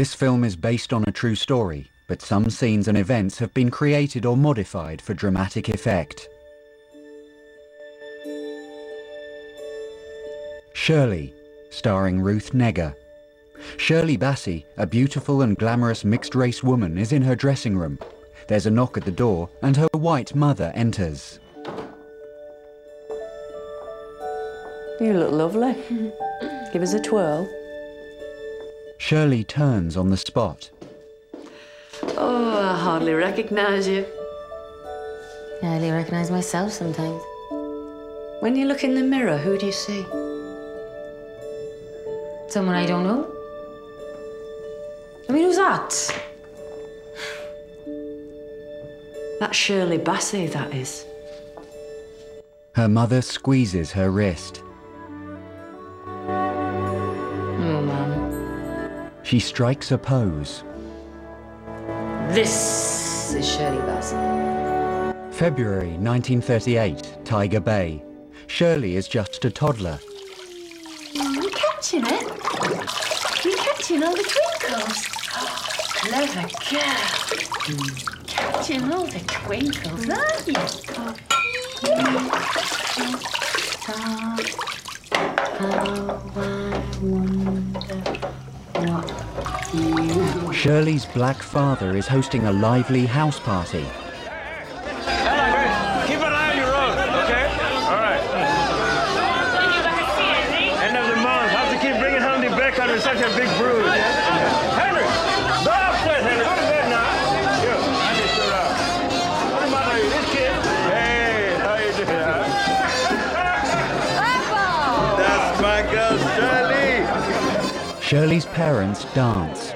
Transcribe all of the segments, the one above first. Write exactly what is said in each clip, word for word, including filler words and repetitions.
This film is based on a true story, but some scenes and events have been created or modified for dramatic effect. Shirley, starring Ruth Negga. Shirley Bassey, a beautiful and glamorous mixed-race woman, is in her dressing room. There's a knock at the door and her white mother enters. You look lovely. Give us a twirl. Shirley turns on the spot. Oh, I hardly recognise you. I hardly recognise myself sometimes. When you look in the mirror, who do you see? Someone I don't know. I mean, who's that? That's Shirley Bassey, that is. Her mother squeezes her wrist. Oh, Mum. She strikes a pose. This is Shirley Bassey. February nineteen thirty-eight, Tiger Bay. Shirley is just a toddler. You catching it? You catching all the twinkles? Clever girl. Catching all the twinkles, aren't you? Shirley's black father is hosting a lively house party. Keep an eye on your road, okay? All right. End of the month, have to keep bringing home the bacon with such a big brood. Henry, go upstairs, Henry. Go to bed now. Yo, I just stood up. What's the matter with you? This kid? Hey, how you doing? Huh? That's my girl, Shirley. Shirley's parents dance.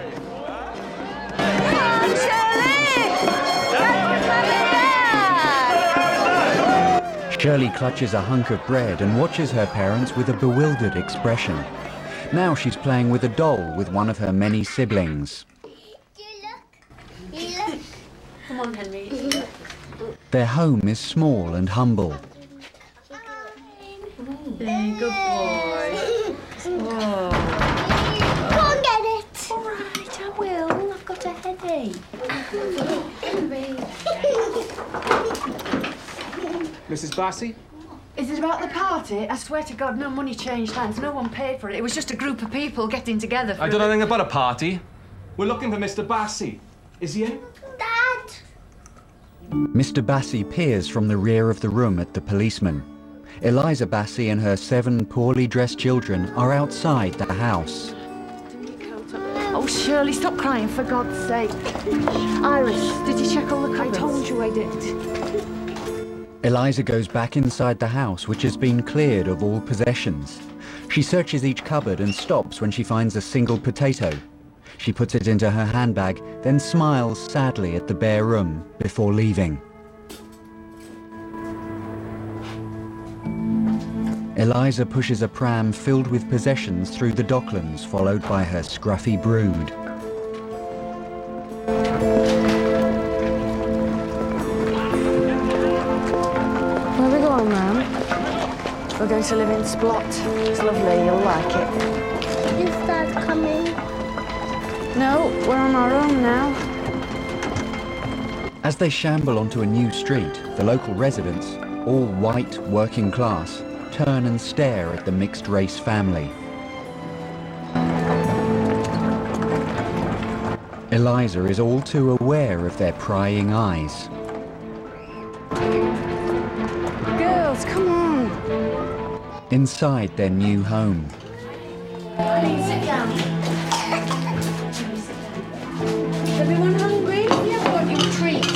Shirley clutches a hunk of bread and watches her parents with a bewildered expression. Now she's playing with a doll with one of her many siblings. Come on, Henry. Their home is small and humble. Hey, good boy. Oh. Go and get it. All right, I will. I've got a headache. Missus Bassey? Is it about the party? I swear to God, no money changed hands. No one paid for it. It was just a group of people getting together for I don't know anything about a party. We're looking for Mister Bassey. Is he in? Dad! Mister Bassey peers from the rear of the room at the policeman. Eliza Bassey and her seven poorly dressed children are outside the house. Oh, Shirley, stop crying, for God's sake. Iris, did you check all the cupboards? I told you I did. Eliza goes back inside the house, which has been cleared of all possessions. She searches each cupboard and stops when she finds a single potato. She puts it into her handbag, then smiles sadly at the bare room before leaving. Eliza pushes a pram filled with possessions through the docklands, followed by her scruffy brood. Where are we going, Mum? We're going to live in Splot. It's lovely, you'll like it. Is Dad coming? No, we're on our own now. As they shamble onto a new street, the local residents, all white, working class, turn and stare at the mixed-race family. Eliza is all too aware of their prying eyes. Girls, come on. Inside their new home, Please sit down. Is everyone hungry? Yeah, I've got you a treat.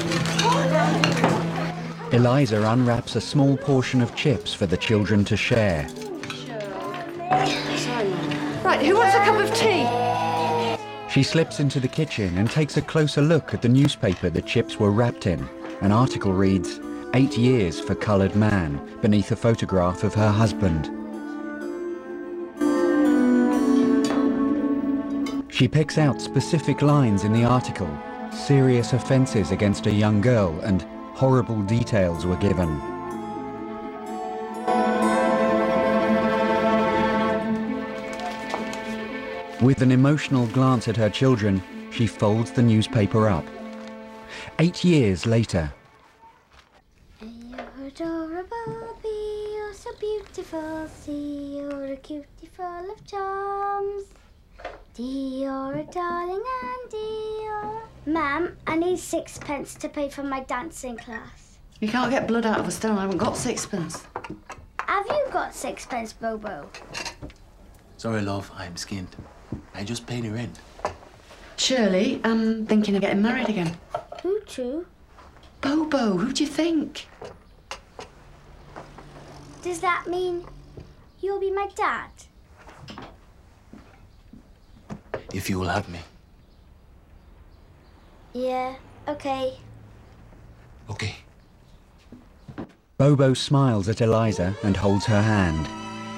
Eliza unwraps a small portion of chips for the children to share. Right, who wants a cup of tea? She slips into the kitchen and takes a closer look at the newspaper the chips were wrapped in. An article reads, Eight years for coloured man, beneath a photograph of her husband. She picks out specific lines in the article. Serious offences against a young girl and horrible details were given. With an emotional glance at her children, she folds the newspaper up. Eight years later. You're adorable, bee, you're so beautiful, see, you're a cutie full of charms. Dee, you're a darling and dee, you're... Mum, I need sixpence to pay for my dancing class. You can't get blood out of a stone. I haven't got sixpence. Have you got sixpence, Bobo? Sorry, love, I'm skinned. I just paid her rent. Shirley, I'm thinking of getting married again. Who to? Bobo, who do you think? Does that mean you'll be my dad? If you will have me. Yeah, okay. Okay. Bobo smiles at Eliza and holds her hand.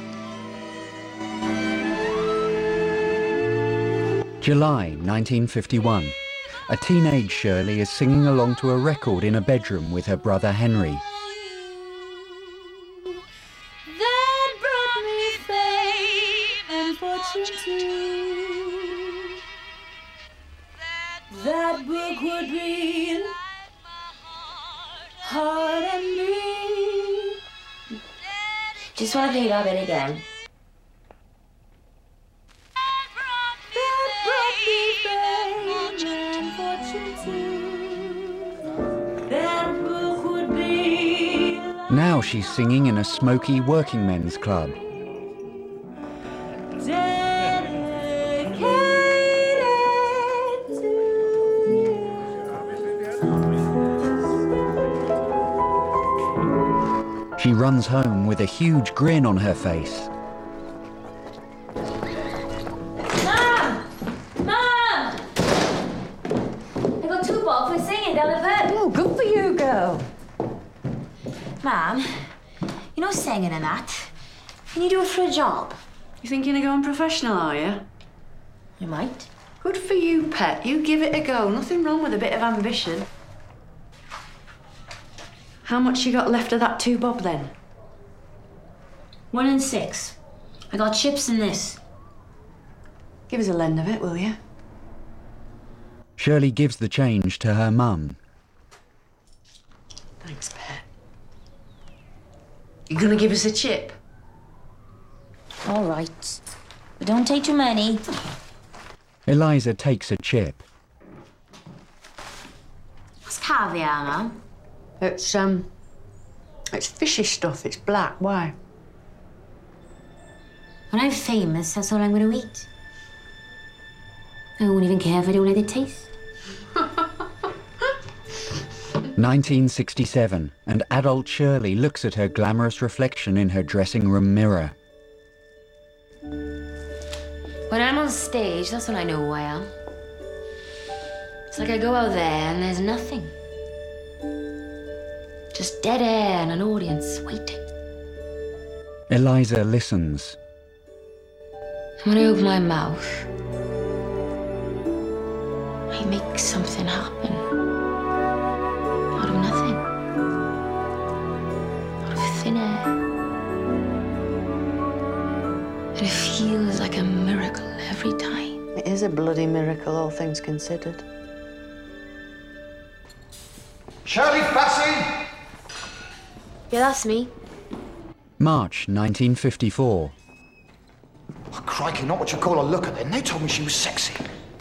July nineteen fifty-one. A teenage Shirley is singing along to a record in a bedroom with her brother Henry. That brought me fame and fortune too. That book would read hard and me. Just want to play that bit again. Now she's singing in a smoky working men's club. She runs home with a huge grin on her face. Mom! Mom! I got two bob for singing down the pub. Oh, good for you, girl. Mom, you know singing and that. Can you do it for a job? You thinking of going professional, are you? You might. Good for you, pet. You give it a go. Nothing wrong with a bit of ambition. How much you got left of that two bob, then? One and six. I got chips in this. Give us a lend of it, will you? Shirley gives the change to her mum. Thanks, pet. You gonna give us a chip? All right. But don't take too many. Eliza takes a chip. What's caviar, Mum? It's, um... It's fishy stuff. It's black. Why? When I'm famous, that's all I'm going to eat. I won't even care if I don't like the taste. nineteen sixty-seven, and adult Shirley looks at her glamorous reflection in her dressing room mirror. When I'm on stage, that's when I know who I am. It's like I go out there and there's nothing. Just dead air and an audience waiting. Eliza listens. When I open my mouth, I make something happen. Out of nothing. Out of thin air. And it feels like a miracle every time. It is a bloody miracle, all things considered. Shirley Bassey! Yeah, that's me. March nineteen fifty-four. Oh, crikey, not what you call a looker then. They told me she was sexy.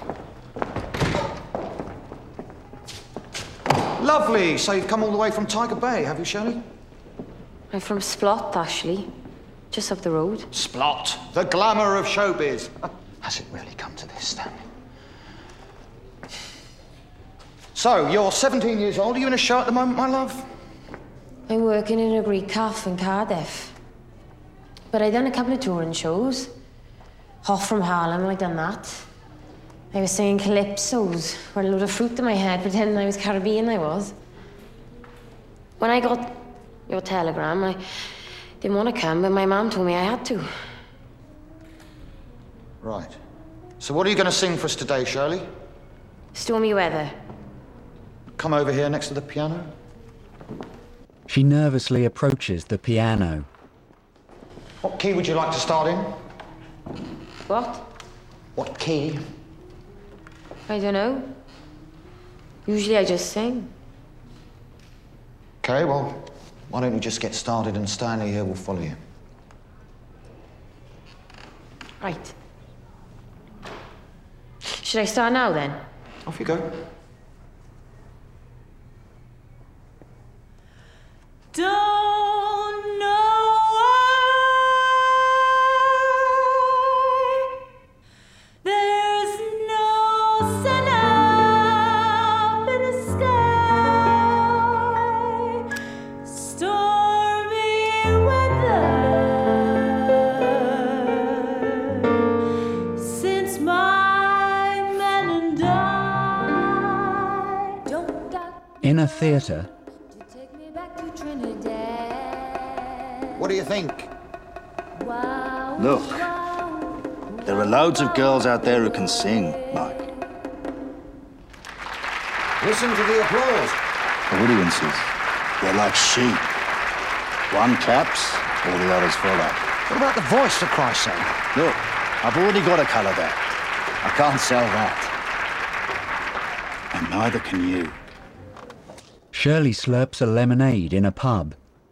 Lovely. So you've come all the way from Tiger Bay, have you, Shirley? I'm from Splot, actually. Just up the road. Splot, the glamour of showbiz. Has it really come to this, Stanley? So, you're seventeen years old. Are you in a show at the moment, my love? I'm working in a Greek cafe in Cardiff. But I done a couple of touring shows. Hot from Harlem, I done that. I was singing calypsos, with a load of fruit in my head, pretending I was Caribbean, I was. When I got your telegram, I didn't want to come, but my mum told me I had to. Right. So what are you going to sing for us today, Shirley? Stormy Weather. Come over here next to the piano. She nervously approaches the piano. What key would you like to start in? What? What key? I don't know. Usually I just sing. Okay, well, why don't you just get started and Stanley here will follow you. Right. Should I start now, then? Off you go. Don't know why there's no sun up in the sky. Stormy weather since my men and I. Don't doubt In a theatre, What do you think? Look, there are loads of girls out there who can sing, Mike. Listen to the applause. The audiences, they're like sheep. One claps, all the others follow. What about the voice, for Christ's sake? Look, I've already got a colour there. I can't sell that. And neither can you. Shirley slurps a lemonade in a pub.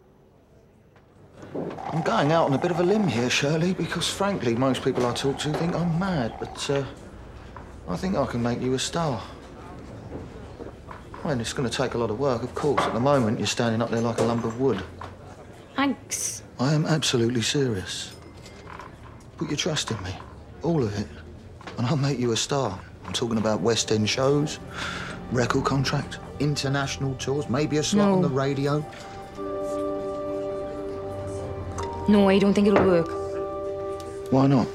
I'm going out on a bit of a limb here, Shirley, because frankly, most people I talk to think I'm mad, but uh, I think I can make you a star. I mean, it's going to take a lot of work, of course. At the moment, you're standing up there like a lump of wood. Thanks. I am absolutely serious. Put your trust in me, all of it, and I'll make you a star. I'm talking about West End shows, record contract, international tours, maybe a slot No. on the radio. No, I don't think it'll work. Why not?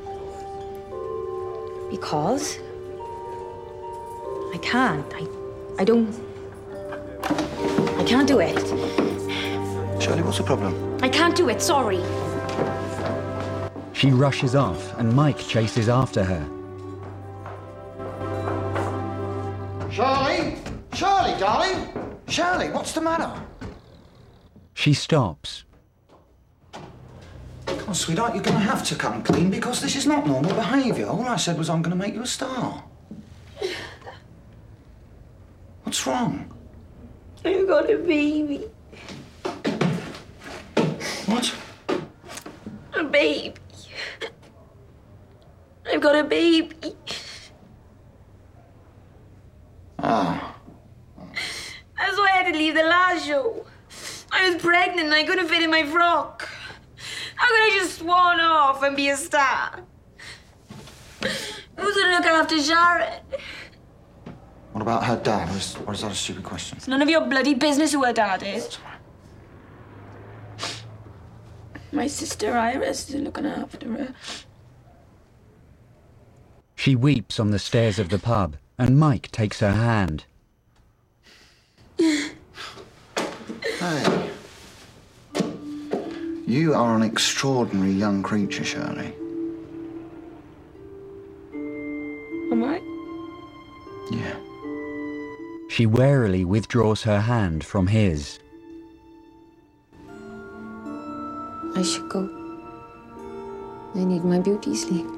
Because I can't. I, I don't. I can't do it. Shirley, what's the problem? I can't do it. Sorry. She rushes off and Mike chases after her. Shirley? Shirley, darling? Shirley, what's the matter? She stops. Oh, sweetheart, you're going to have to come clean because this is not normal behaviour. All I said was I'm going to make you a star. What's wrong? I've got a baby. What? A baby. I've got a baby. Ah. That's why I had to leave the last show. I was pregnant and I couldn't fit in my frock. How could I just swan off and be a star? Who's gonna look after Sharon? What about her dad? Or is, or is that a stupid question? It's none of your bloody business who her dad is. My sister Iris is looking after her. She weeps on the stairs of the pub, and Mike takes her hand. Hey. You are an extraordinary young creature, Shirley. Am I? Yeah. She warily withdraws her hand from his. I should go. I need my beauty sleep.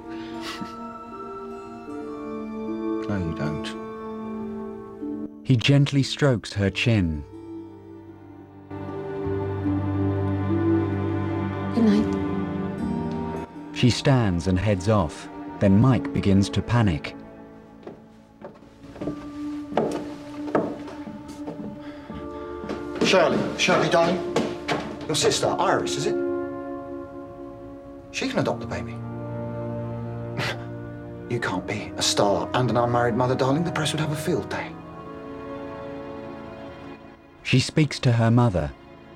No, you don't. He gently strokes her chin. Good night. She stands and heads off. Then Mike begins to panic. Shirley, Shirley, darling. Your sister, Iris, is it? She can adopt the baby. You can't be a star and an unmarried mother, darling. The press would have a field day. She speaks to her mother.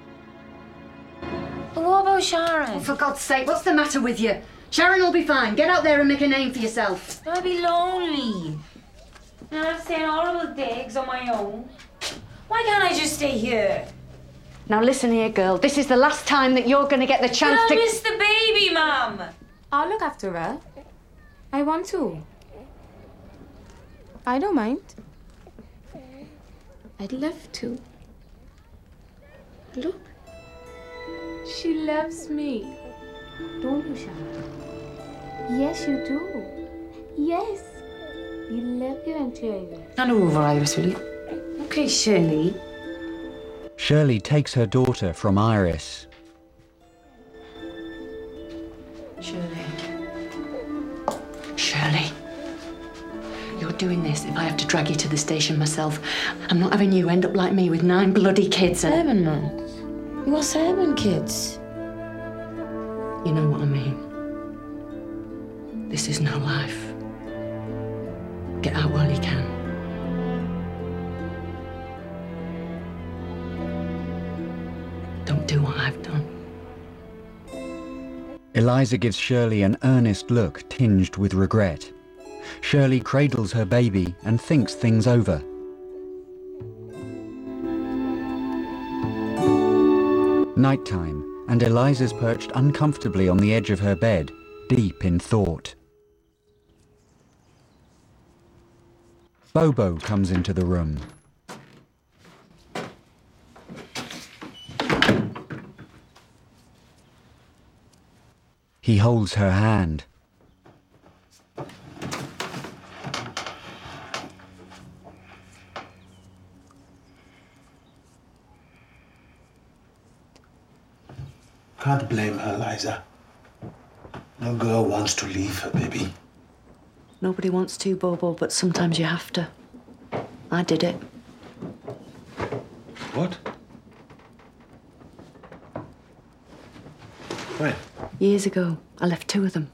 But what about Sharon? Oh, for God's sake, what's the matter with you? Sharon will be fine. Get out there and make a name for yourself. I'd be lonely. And I'd have to stay in horrible digs on my own. Why can't I just stay here? Now listen here, girl. This is the last time that you're going to get the chance But to... I'll miss the baby, Mum. I'll look after her. I want to. I don't mind. I'd love to. Look. She loves me. Don't you, Sharon? Yes, you do. Yes. You love your Auntie Iris. Hand over, Iris, will you? Okay, Shirley. Shirley takes her daughter from Iris. Shirley. Shirley. You're doing this if I have to drag you to the station myself. I'm not having you end up like me with nine bloody kids and... Seven months? You got seven kids? You know what I mean. This is no life. Get out while you can. Don't do what I've done. Eliza gives Shirley an earnest look tinged with regret. Shirley cradles her baby and thinks things over. Nighttime, and Eliza's perched uncomfortably on the edge of her bed, deep in thought. Bobo comes into the room. He holds her hand. Can't blame her, Liza. No girl wants to leave her baby. Nobody wants to, Bobo, but sometimes you have to. I did it. What? When? Years ago, I left two of them.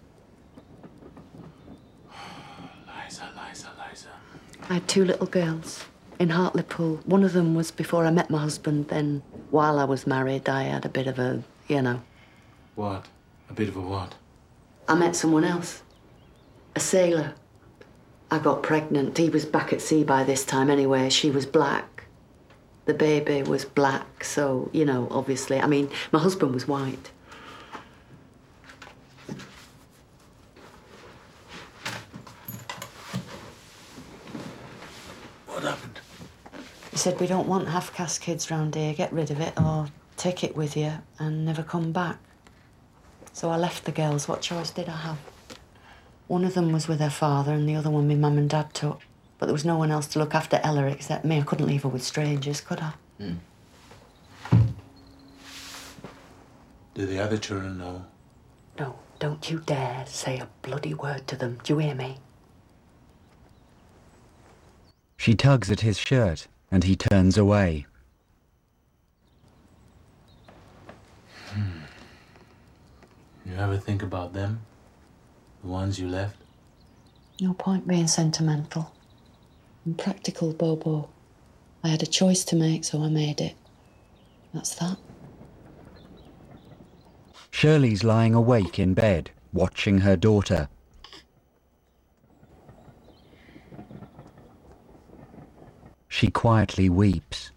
Liza, Liza, Liza. I had two little girls in Hartlepool. One of them was before I met my husband. Then, while I was married, I had a bit of a, you know. What? A bit of a what? I met someone else. A sailor. I got pregnant. He was back at sea by this time anyway. She was black. The baby was black, so, you know, obviously. I mean, my husband was white. What happened? He said, we don't want half-caste kids round here. Get rid of it or take it with you and never come back. So I left the girls. What choice did I have? One of them was with her father and the other one my mum and dad took. But there was no one else to look after Ella except me. I couldn't leave her with strangers, could I? Mm. Do the other children know? No, don't you dare say a bloody word to them. Do you hear me? She tugs at his shirt and he turns away. Hmm. You ever think about them? The ones you left? No point being sentimental. I'm practical, Bobo. I had a choice to make, so I made it. That's that. Shirley's lying awake in bed, watching her daughter. She quietly weeps.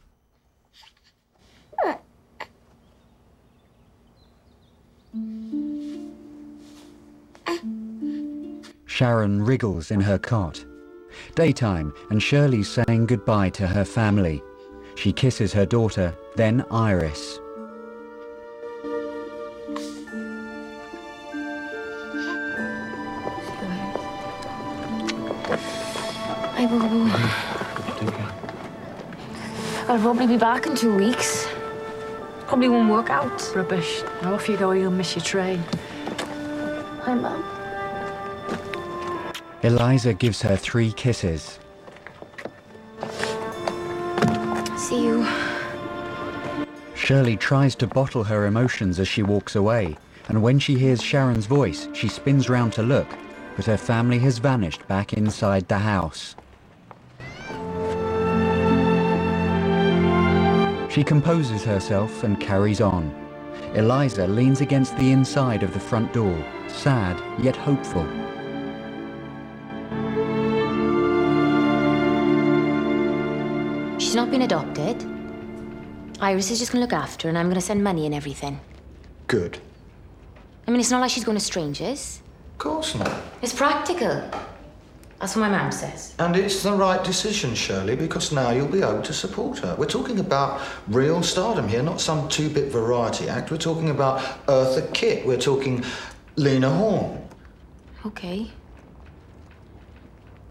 Sharon wriggles in her cot. Daytime, and Shirley's saying goodbye to her family. She kisses her daughter, then Iris. Hi, Bobo. I'll probably be back in two weeks. Probably won't work out. Rubbish. Now off you go, you'll miss your train. Hi, Mum. Eliza gives her three kisses. See you. Shirley tries to bottle her emotions as she walks away, and when she hears Sharon's voice, she spins round to look, but her family has vanished back inside the house. She composes herself and carries on. Eliza leans against the inside of the front door, sad yet hopeful. She's not been adopted. Iris is just going to look after her, and I'm going to send money and everything. Good. I mean, it's not like she's going to strangers. Of course not. It's practical. That's what my mum says. And it's the right decision, Shirley, because now you'll be able to support her. We're talking about real stardom here, not some two-bit variety act. We're talking about Eartha Kitt. We're talking Lena Horne. Okay.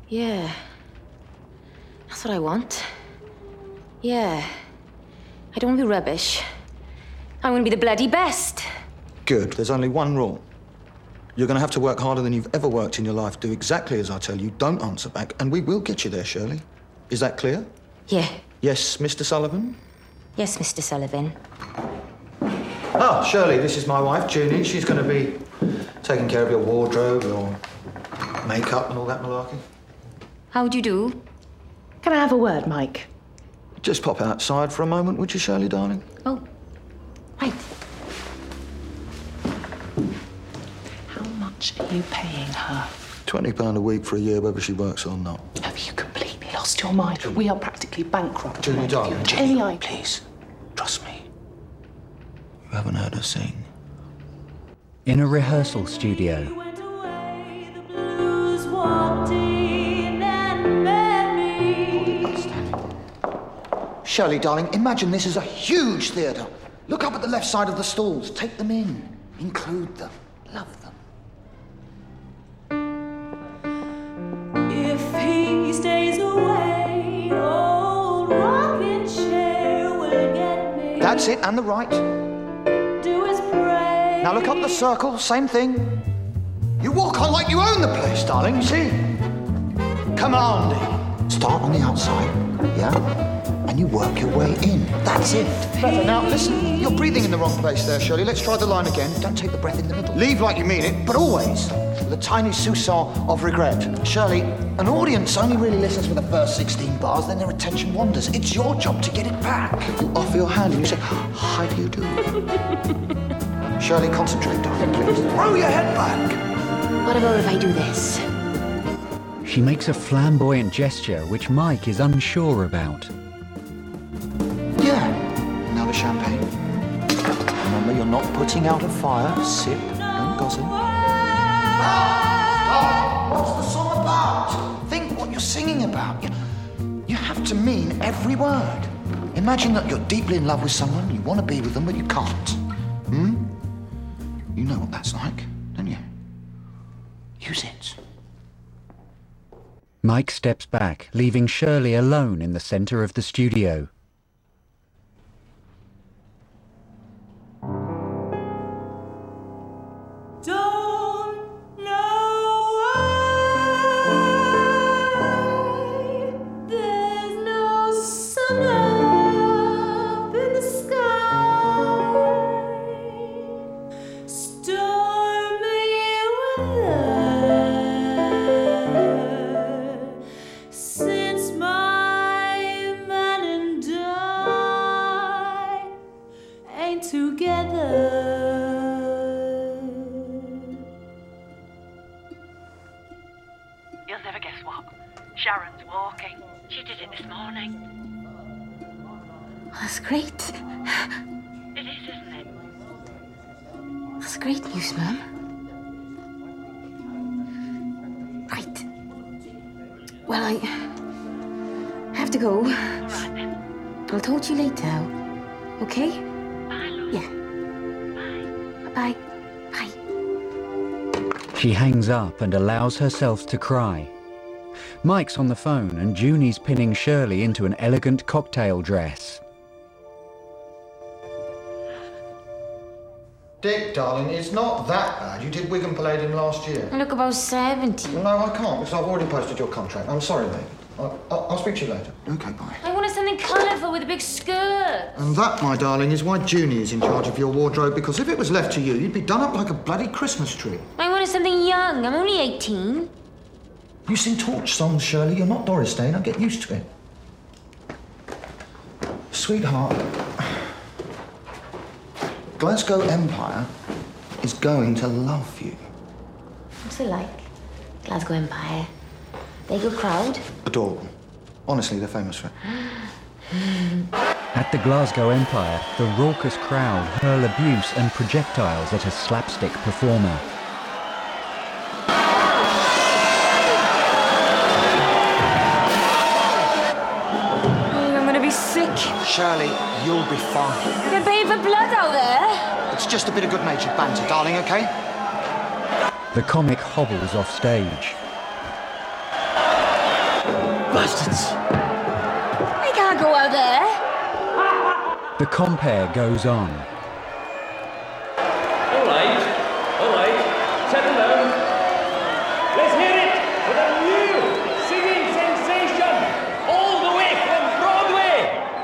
Yeah. That's what I want. Yeah. I don't want to be rubbish. I want to be the bloody best. Good. There's only one rule. You're going to have to work harder than you've ever worked in your life. Do exactly as I tell you. Don't answer back. And we will get you there, Shirley. Is that clear? Yeah. Yes, Mister Sullivan? Yes, Mister Sullivan. Ah, Shirley, this is my wife, Junie. She's going to be taking care of your wardrobe, your makeup and all that malarkey. How would you do? Can I have a word, Mike? Just pop outside for a moment, would you, Shirley, darling? Oh, right. How much are you paying her? Twenty pound a week for a year, whether she works or not. Have you completely lost your mind? We are practically bankrupt. Junie, darling, Any Junie, idea? please, trust me. You haven't heard her sing. In a rehearsal studio, Shirley, darling, imagine this is a huge theatre. Look up at the left side of the stalls. Take them in. Include them. Love them. If he stays away, old rocking chair will get me. That's it, and the right. Do his praise. Now look up the circle, same thing. You walk on like you own the place, darling, you see? Commanding. Start on the outside, yeah? And you work your way in. That's it. Better. Now, listen, you're breathing in the wrong place there, Shirley. Let's try the line again. Don't take the breath in the middle. Leave like you mean it, but always with a tiny soupçon of regret. Shirley, an audience only really listens for the first sixteen bars, then their attention wanders. It's your job to get it back. You offer your hand and you say, how do you do? Shirley, concentrate, darling, please. Throw your head back. What about if I do this? she makes a flamboyant gesture which Mike is unsure about. Another champagne. Remember, you're not putting out a fire. Sip, don't gossip. Stop! What's the song about? Think what you're singing about. You, you have to mean every word. Imagine that you're deeply in love with someone, you want to be with them, but you can't. Hmm? You know what that's like, don't you? Use it. Mike steps back, leaving Shirley alone in the centre of the studio. Don't know why there's no sun up in the sky. Stormy weather since my man and I ain't together. You'll never guess what. Sharon's walking. She did it this morning. That's great. It is, isn't it? That's great news, Mum. Right. Well, I have to go. Right then. I'll talk to you later. Okay? Bye, love. Yeah. Bye. Bye. Bye. She hangs up and allows herself to cry. Mike's on the phone and Junie's pinning Shirley into an elegant cocktail dress. Dick, darling, it's not that bad. You did Wigan Palladium last year. I look about seventy. No, I can't, because I've already posted your contract. I'm sorry, mate. I'll, I'll, I'll speak to you later. Okay, bye. I wanted something colourful with a big skirt. And that, my darling, is why Junie is in charge of your wardrobe, because if it was left to you, you'd be done up like a bloody Christmas tree. I wanted something young. I'm only eighteen. You sing torch songs, Shirley. You're not Doris Day. Now get used to it. Sweetheart, Glasgow Empire is going to love you. What's it like? Glasgow Empire. They good crowd? Adorable. Honestly, they're famous for it. At the Glasgow Empire, the raucous crowd hurl abuse and projectiles at a slapstick performer. I'm gonna be sick. Shirley, you'll be fine. They're paying for blood out there. It's just a bit of good-natured banter, darling, okay? The comic hobbles off stage. Bastards! I can't go out there. The compere goes on. All right, all right, settle down. Let's hear it with a new singing sensation all the way from Broadway.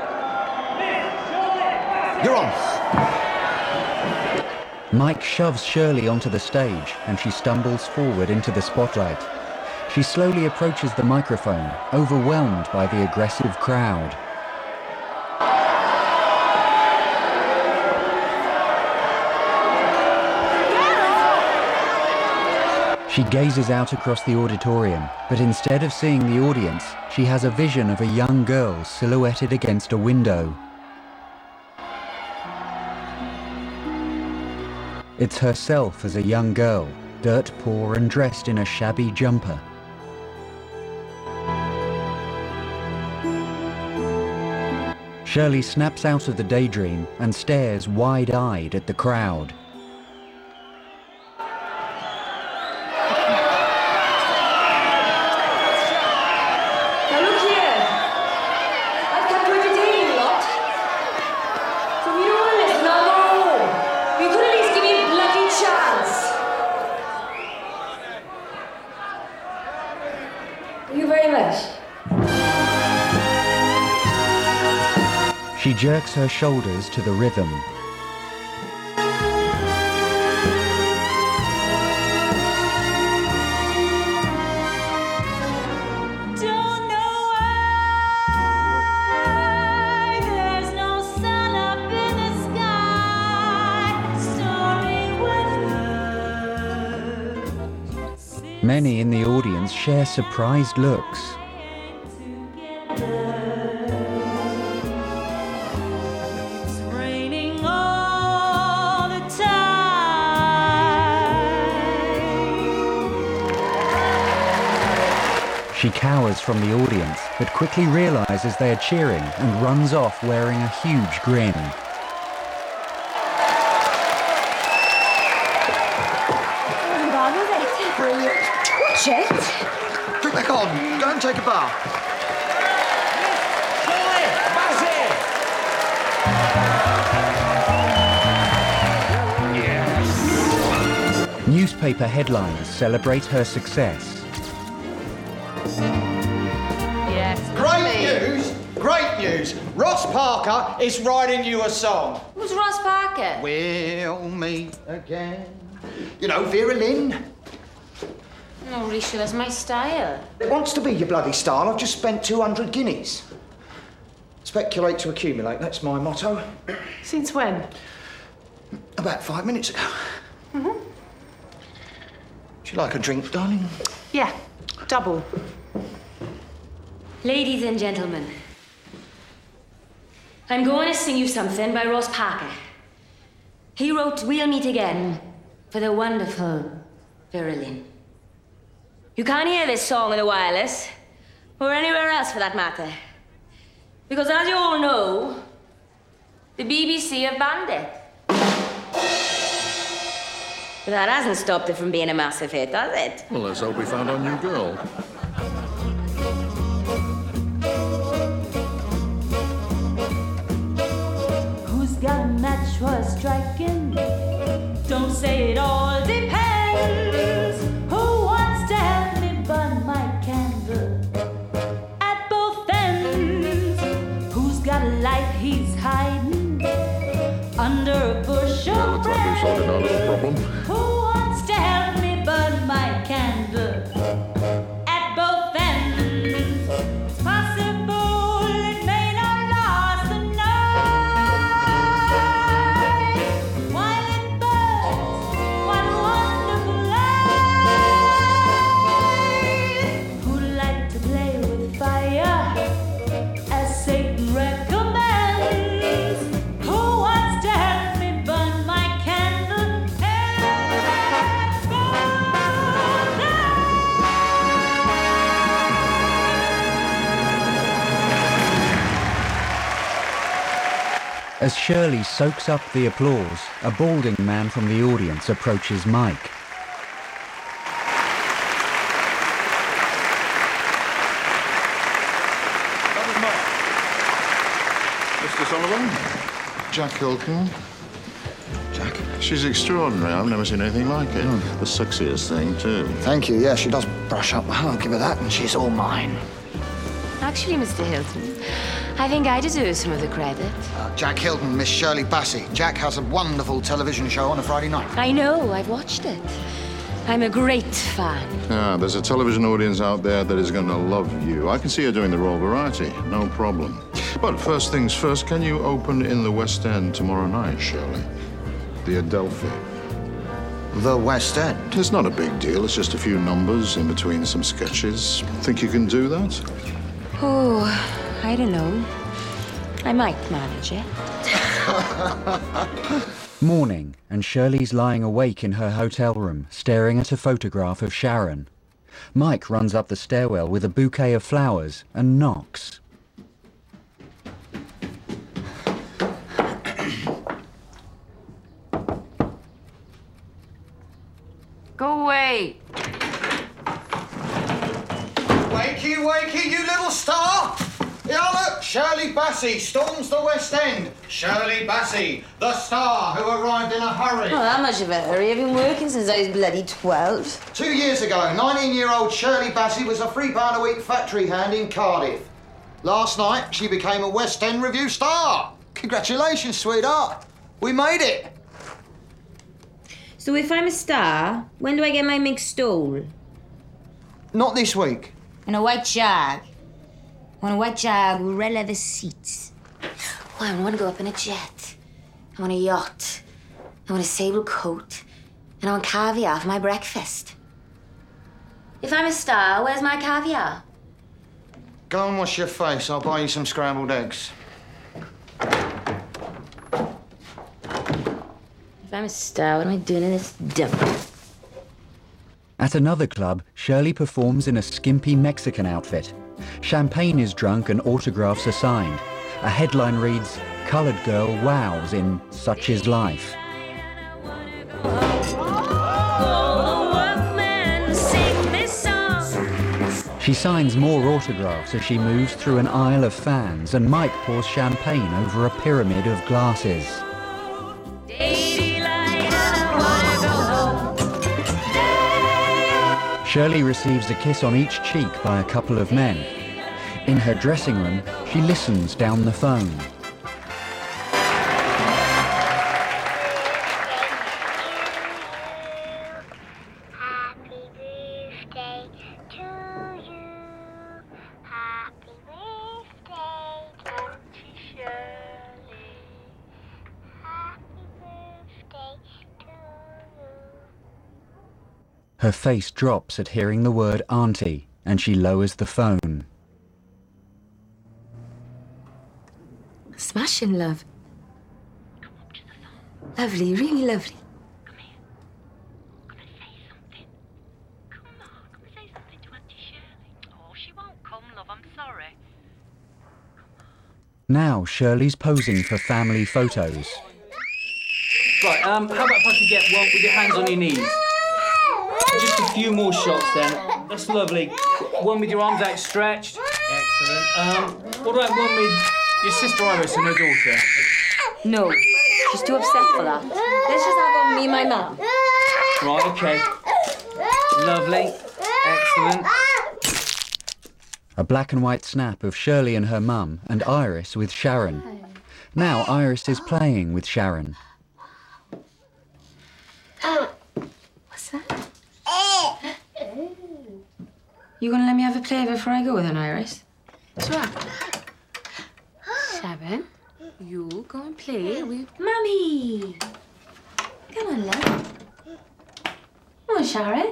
You're on. Mike shoves Shirley onto the stage and she stumbles forward into the spotlight. She slowly approaches the microphone, overwhelmed by the aggressive crowd. She gazes out across the auditorium, but instead of seeing the audience, she has a vision of a young girl silhouetted against a window. It's herself as a young girl, dirt poor and dressed in a shabby jumper. Shirley snaps out of the daydream and stares wide-eyed at the crowd. Now look here. I've kept you entertaining a lot. So if you don't want to listen, I'll go home. You could at least give me a bloody chance. Thank you very much. She jerks her shoulders to the rhythm. Don't know why there's no sun up in the sky. Stormy weather. Many in the audience share surprised looks. It's raining all the time. She cowers from the audience, but quickly realizes they are cheering and runs off wearing a huge grin. I'm on with it. Brilliant. Watch it. Quick back on. Go and take a bath. Newspaper headlines celebrate her success. Yes. Great news! Great news! Ross Parker is writing you a song. Who's Ross Parker? We'll meet again. You know, Vera Lynn. I'm not really sure that's my style. It wants to be your bloody style. I've just spent two hundred guineas. Speculate to accumulate, that's my motto. Since when? About five minutes ago. Mm-hmm. Would you like a drink, darling? Yeah, double. Ladies and gentlemen, I'm going to sing you something by Ross Parker. He wrote We'll Meet Again for the wonderful Vera Lynn. You can't hear this song on the wireless, or anywhere else for that matter. Because as you all know, the B B C have banned it. But that hasn't stopped it from being a massive hit, has it? Well, let's hope we found our new girl. Who's got a match for striking? Don't say it all depends. Who wants to help me burn my candle at both ends? Who's got a light he's hiding under a bushel Well, looks like we've sorted out a little problem. Who wants to help me burn my candle at both ends? It's possible it may not last the night. While it burns, what wonderful light. Who'd like to play with fire as Satan recommends? Who wants to help me burn my candle? As Shirley soaks up the applause, a balding man from the audience approaches Mike. Mister Sullivan? Jack Hilton. Jack? She's extraordinary. I've never seen anything like it. Mm. The sexiest thing, too. Thank you. Yeah, she does brush up well. I'll give her that, and she's all mine. Actually, Mister Hilton, I think I deserve some of the credit. Uh, Jack Hilton, Miss Shirley Bassey. Jack has a wonderful television show on a Friday night. I know. I've watched it. I'm a great fan. Ah, there's a television audience out there that is going to love you. I can see her doing the Royal Variety. No problem. But first things first, can you open in the West End tomorrow night, Shirley? The Adelphi. The West End? It's not a big deal. It's just a few numbers in between some sketches. Think you can do that? Oh, I don't know. I might manage it. Morning, and Shirley's lying awake in her hotel room, staring at a photograph of Sharon. Mike runs up the stairwell with a bouquet of flowers and knocks. Go away. Wakey, wakey, you little star! Yeah, look, Shirley Bassey storms the West End. Shirley Bassey, the star who arrived in a hurry. Not that much of a hurry. I've been working since I was bloody twelve. Two years ago, nineteen-year-old Shirley Bassey was a three pound a week factory hand in Cardiff. Last night, she became a West End revue star. Congratulations, sweetheart. We made it. So if I'm a star, when do I get my mink stole? Not this week. And a white jag. I want a white jag with red leather seats. Oh, I want to go up in a jet. I want a yacht. I want a sable coat. And I want caviar for my breakfast. If I'm a star, where's my caviar? Go and wash your face. I'll buy you some scrambled eggs. If I'm a star, what am I doing in this dump? At another club, Shirley performs in a skimpy Mexican outfit. Champagne is drunk and autographs are signed. A headline reads, "Coloured girl wows in Such Is Life." She signs more autographs as she moves through an aisle of fans, and Mike pours champagne over a pyramid of glasses. Shirley receives a kiss on each cheek by a couple of men. In her dressing room, she listens down the phone. Her face drops at hearing the word auntie, and she lowers the phone. Smashing, love. Lovely, really lovely. Now Shirley's posing for family photos. Right, um, how about if I could get one with your hands on your knees? Just a few more shots then. That's lovely. One with your arms outstretched. Excellent. Um, what about one with your sister Iris and her daughter? No, she's too upset for that. Let's just have on me and my mum. Right, okay. Lovely. Excellent. A black and white snap of Shirley and her mum, and Iris with Sharon. Now Iris is playing with Sharon. What's that? You gonna let me have a play before I go with an Iris? Sure. Sharon, you go and play with Mummy. Come on, love. Come on, Sharon.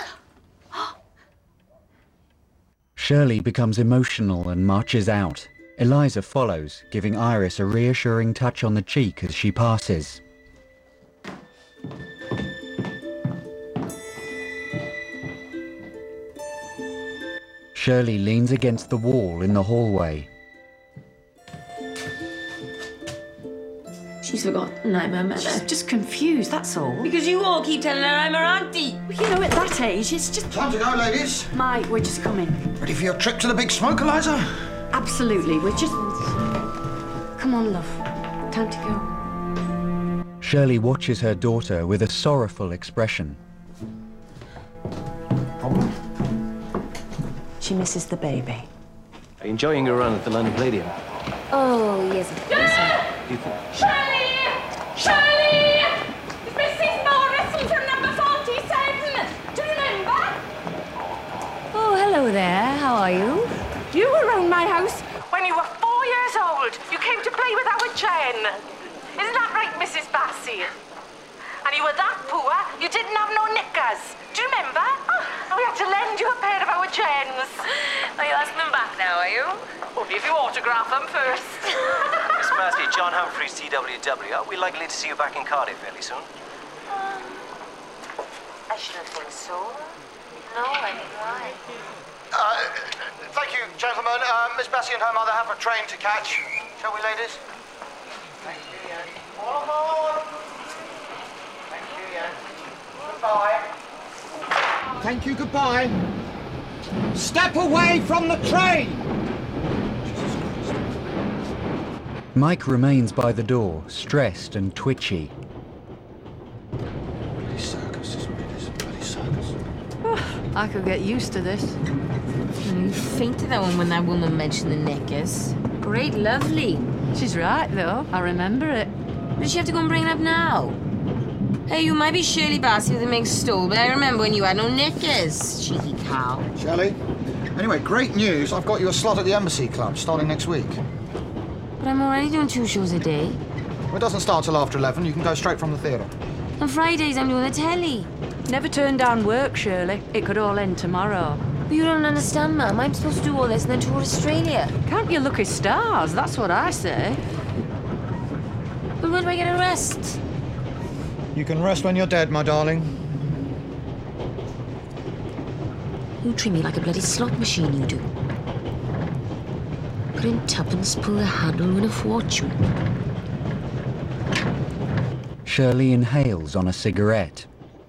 Shirley becomes emotional and marches out. Eliza follows, giving Iris a reassuring touch on the cheek as she passes. Shirley leans against the wall in the hallway. She's forgotten I'm her mother. She's just confused, that's all. Because you all keep telling her I'm her auntie. Well, you know, at that age, it's just... Time to go, ladies. Mike, we're just coming. Ready for your trip to the big smoke, Eliza? Absolutely, we're just... Come on, love. Time to go. Shirley watches her daughter with a sorrowful expression. She misses the baby. Are you enjoying your run at the London Palladium? Oh, yes, of course. Do you think... Shirley! Shirley! It's Missus Morrison from number forty-seven. Do you remember? Oh, hello there. How are you? You were round my house when you were four years old. You came to play with our Jen. Isn't that right, Missus Bassey? And you were that poor, you didn't have no knickers. Do you remember? And we had to lend you a pair of our Jens. Are you asking them back now, are you? Only if you autograph them first. Miss Bassey, John Humphreys, T W W. Are we likely to see you back in Cardiff fairly soon? Um, I shouldn't think so. No, I think why? Uh, thank you, gentlemen. Uh, Miss Bassey and her mother have a train to catch. Shall we, ladies? Thank you, Ian. All aboard! Thank you, Ian. Goodbye. Thank you, goodbye. Step away from the train! Mike remains by the door, stressed and twitchy. Bloody circus, isn't it? This bloody circus. I could get used to this. You fainted that one when that woman mentioned the knickers. Great, lovely. She's right, though. I remember it. Does she have to go and bring it up now? Hey, you might be Shirley Bassey with a mixed stole, but I remember when you had no knickers, cheeky cow. Shirley? Anyway, great news. I've got you a slot at the Embassy Club starting next week. But I'm already doing two shows a day. Well, it doesn't start till after eleven. You can go straight from the theatre. On Fridays, I'm doing the telly. Never turn down work, Shirley. It could all end tomorrow. But you don't understand, Mum. I'm supposed to do all this and then tour Australia. Can't you look at stars? That's what I say. But when do I get a rest? You can rest when you're dead, my darling. You treat me like a bloody slot machine, you do. Put in tuppence, pull the handle, win a fortune. Shirley inhales on a cigarette.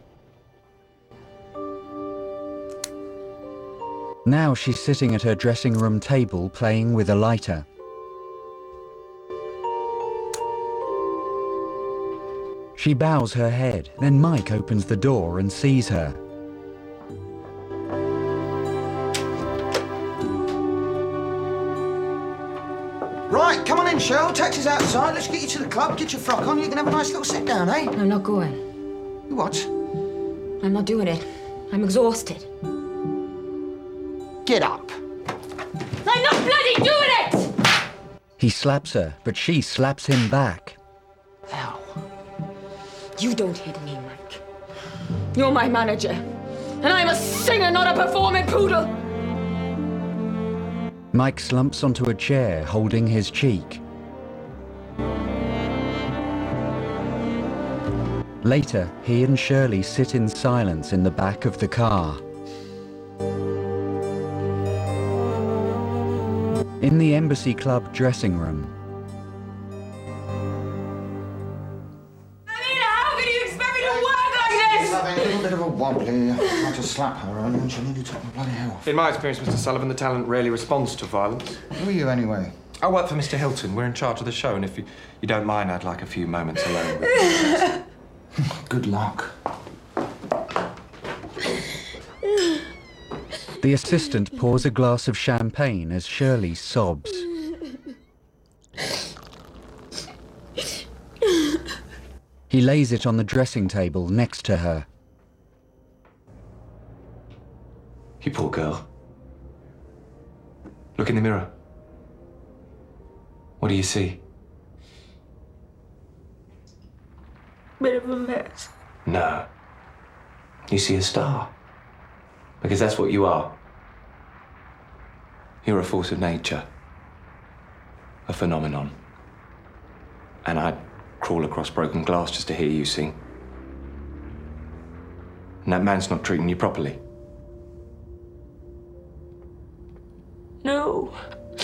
Now she's sitting at her dressing room table playing with a lighter. She bows her head, then Mike opens the door and sees her. Right, come on in, Cheryl. Taxi's outside. Let's get you to the club. Get your frock on. You can have a nice little sit down, eh? I'm not going. You what? I'm not doing it. I'm exhausted. Get up. I'm not bloody doing it! He slaps her, but she slaps him back. Ow. You don't hit me, Mike. You're my manager. And I'm a singer, not a performing poodle. Mike slumps onto a chair, holding his cheek. Later, he and Shirley sit in silence in the back of the car. In the Embassy Club dressing room, A little bit of a wobble here. I tried to slap her earlier and she nearly took my bloody head off. In my experience, Mister Sullivan, the talent rarely responds to violence. Who are you, anyway? I work for Mister Hilton. We're in charge of the show, and if you, you don't mind, I'd like a few moments alone with you. Good luck. the assistant pours a glass of champagne as Shirley sobs. He lays it on the dressing table next to her. You poor girl. Look in the mirror. What do you see? Bit of a mess. No. You see a star. Because that's what you are. You're a force of nature. A phenomenon. And I'd crawl across broken glass just to hear you sing. And that man's not treating you properly. No.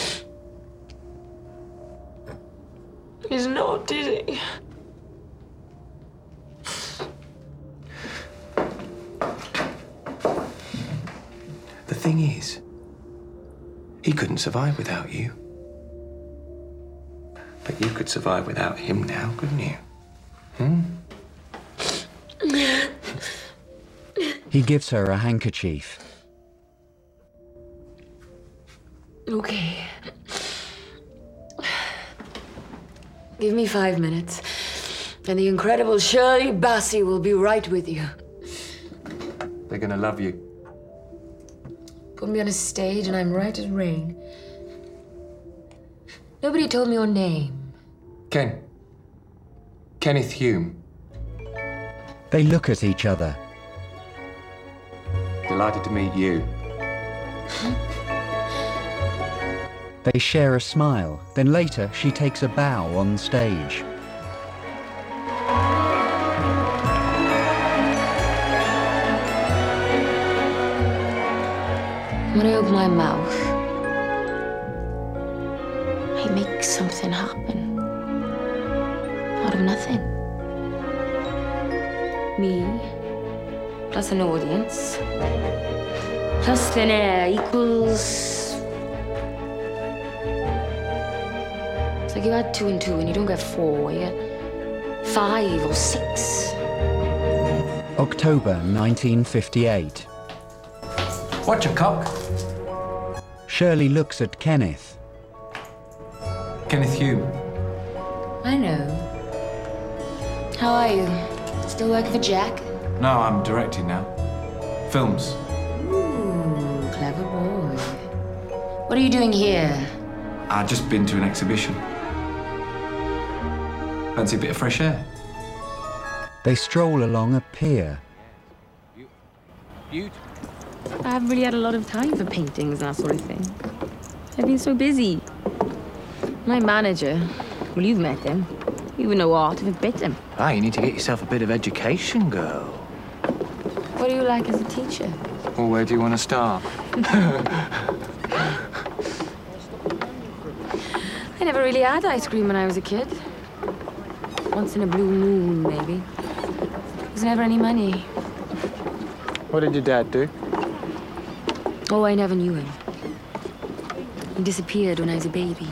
He's not, is he? The thing is, he couldn't survive without you. But you could survive without him now, couldn't you? Hmm? He gives her a handkerchief. Okay. Give me five minutes, and the incredible Shirley Bassey will be right with you. They're gonna love you. Put me on a stage, and I'm right as rain. Nobody told me your name. Ken. Kenneth Hume. They look at each other. Delighted to meet you. They share a smile. Then later, she takes a bow on stage. When I open my mouth, I make something happen. Out of nothing. Me, plus an audience, plus thin air equals... It's like you add two and two and you don't get four, you get five or six. October nineteen fifty-eight. Watch a cock. Shirley looks at Kenneth. Kenneth Hume. I know. How are you? Still working for Jack? No, I'm directing now. Films. Ooh, clever boy. What are you doing here? I've just been to an exhibition. Fancy a bit of fresh air? They stroll along a pier. You? I haven't really had a lot of time for paintings and that sort of thing. I've been so busy. My manager, well, you've met him. You would know art if it bit him. Ah, you need to get yourself a bit of education, girl. What do you like as a teacher? Well, where do you want to start? I never really had ice cream when I was a kid. Once in a blue moon, maybe. There was never any money. What did your dad do? Oh, I never knew him. He disappeared when I was a baby.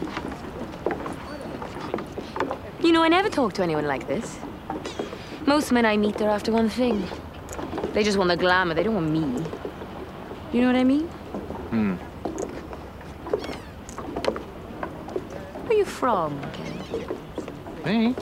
You know, I never talk to anyone like this. Most men I meet are after one thing. They just want the glamour, they don't want me. You know what I mean? Hmm. Where are you from, Ken? Me?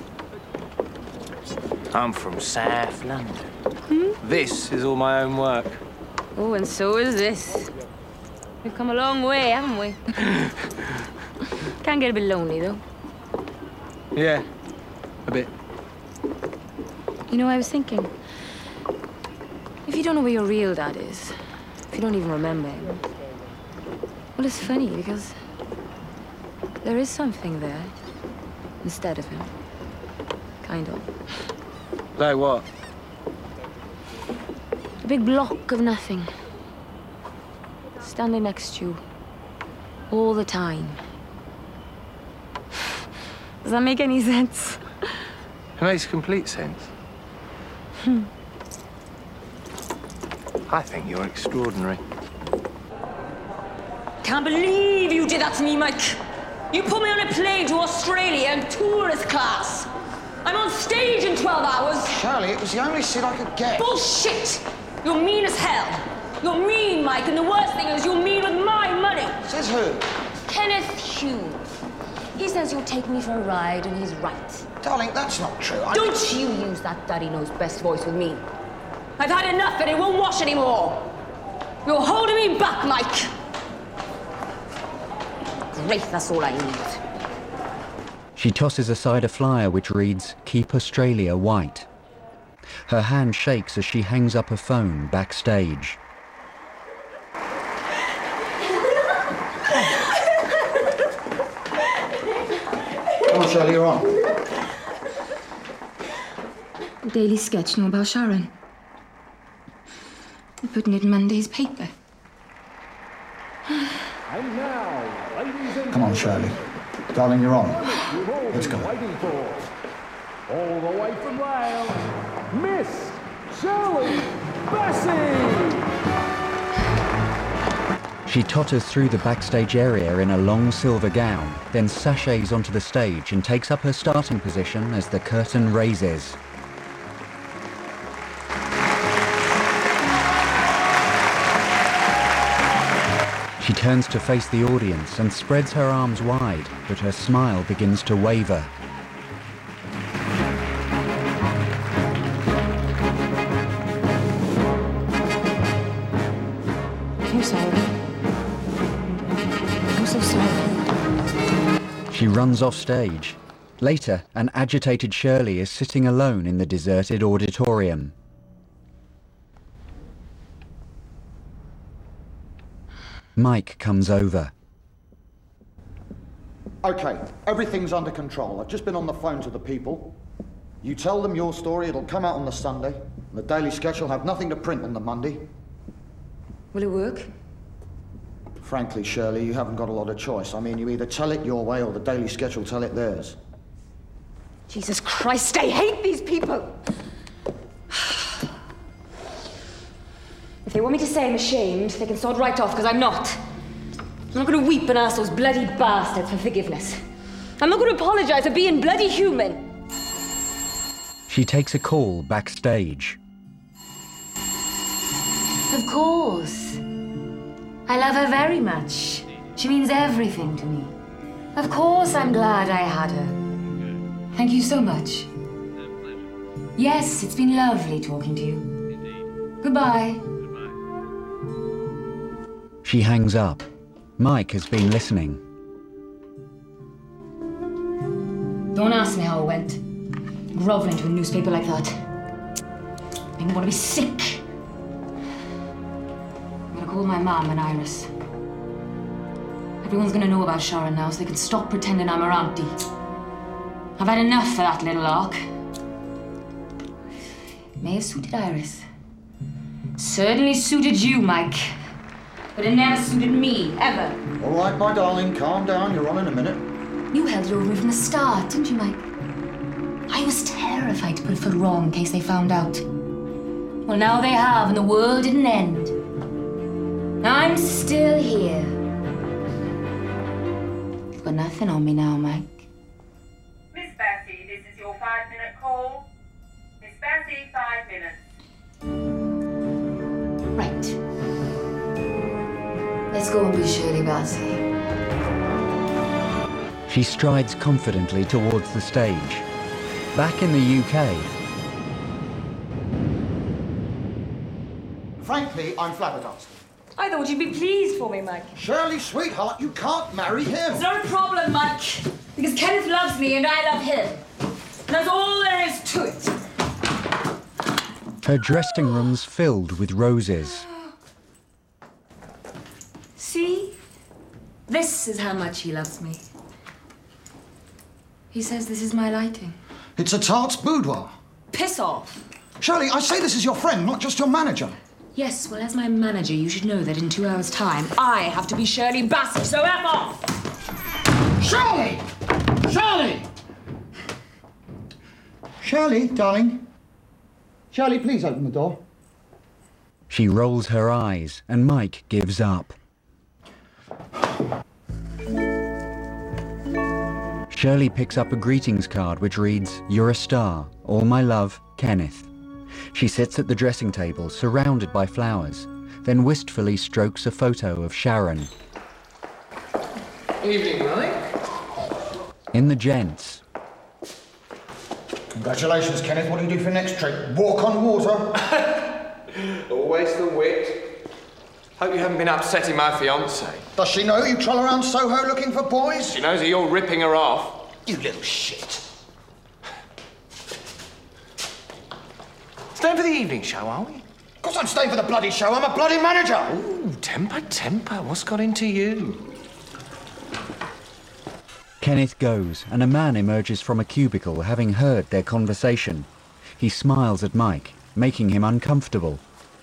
I'm from South London. Hmm? This is all my own work. Oh, and so is this. We've come a long way, haven't we? Can get a bit lonely, though. Yeah, a bit. You know, I was thinking, if you don't know where your real dad is, if you don't even remember him, well, it's funny because there is something there instead of him. Kind of. Like what? A big block of nothing. Standing next to you. All the time. Does that make any sense? It makes complete sense. Hmm. I think you're extraordinary. Can't believe you did that to me, Mike. You put me on a plane to Australia in tourist class. I'm on stage in twelve hours. Shirley, it was the only seat I could get. Bullshit! You're mean as hell. You're mean, Mike, and the worst thing is you're mean with my money. Says who? Kenneth Hume. He says you'll take me for a ride, and he's right. Darling, that's not true. I... Don't you use that daddy knows best voice with me. I've had enough, and it won't wash anymore. You're holding me back, Mike. Great, that's all I need. She tosses aside a flyer which reads, "Keep Australia White." Her hand shakes as she hangs up her phone backstage. Come on, Shirley, you're on. The Daily Sketch know about Sharon. They're putting it in Monday's paper. And now, ladies and Come on, Shirley. Darling, you're on. Let's go. waiting for, all the way from Wales, Miss Shirley Bassey. She totters through the backstage area in a long silver gown, then sachets onto the stage and takes up her starting position as the curtain raises. She turns to face the audience and spreads her arms wide, but her smile begins to waver. I'm sorry. I'm so sorry. She runs off stage. Later, an agitated Shirley is sitting alone in the deserted auditorium. Mike comes over. Okay, everything's under control. I've just been on the phone to the people. You tell them your story, it'll come out on the Sunday. And the Daily Sketch will have nothing to print on the Monday. Will it work? Frankly, Shirley, you haven't got a lot of choice. I mean, you either tell it your way or the Daily Sketch will tell it theirs. Jesus Christ, I hate these people! If they want me to say I'm ashamed, they can sod right off, because I'm not. I'm not going to weep and ask those bloody bastards for forgiveness. I'm not going to apologise for being bloody human. She takes a call backstage. Of course. I love her very much. She means everything to me. Of course I'm glad I had her. Thank you so much. Yes, it's been lovely talking to you. Goodbye. She hangs up. Mike has been listening. Don't ask me how it went. Groveling to a newspaper like that. Made me want to be sick. I'm gonna call my mom and Iris. Everyone's gonna know about Sharon now, so they can stop pretending I'm her auntie. I've had enough for that little arc. May have suited Iris. Certainly suited you, Mike. But it never suited me, ever. All right, my darling, calm down. You're on in a minute. You held your own from the start, didn't you, Mike? I was terrified to put a foot wrong in case they found out. Well, now they have, and the world didn't end. I'm still here. You've got nothing on me now, Mike. Miss Bessie, this is your five-minute call. Miss Bessie, five minutes. Right. Let's go and be Shirley Bassey. She strides confidently towards the stage. Back in the U K. Frankly, I'm flabbergasted. I thought you'd be pleased for me, Mike. Shirley, sweetheart, you can't marry him. It's not a problem, Mike. Because Kenneth loves me and I love him. And that's all there is to it. Her dressing room's filled with roses. See? This is how much he loves me. He says this is my lighting. It's a tart's boudoir. Piss off. Shirley, I say this is your friend, not just your manager. Yes, well, as my manager, you should know that in two hours' time, I have to be Shirley Bassey, so F off! Shirley! Shirley! Shirley, darling. Shirley, please open the door. She rolls her eyes, and Mike gives up. Shirley picks up a greetings card which reads, "You're a star. All my love, Kenneth." She sits at the dressing table, surrounded by flowers, then wistfully strokes a photo of Sharon. Evening, Mike. In the gents. Congratulations, Kenneth. What do you do for next trip? Walk on water? Always the wit. Hope you haven't been upsetting my fiancée. Does she know you troll around Soho looking for boys? She knows that you're ripping her off. You little shit. Staying for the evening show, are we? Of course I'm staying for the bloody show. I'm a bloody manager. Ooh, temper, temper. What's got into you? Kenneth goes, and a man emerges from a cubicle, having heard their conversation. He smiles at Mike, making him uncomfortable.